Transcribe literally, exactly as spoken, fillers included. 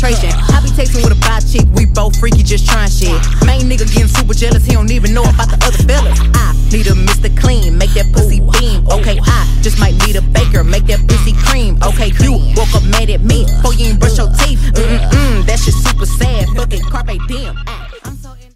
penetration. I be texting with a bi chick, we both freaky, just trying shit. Main nigga getting super jealous, he don't even know about the other fellas. I need a Mister Clean, make that pussy beam. Okay, I just might need a baker, make that pussy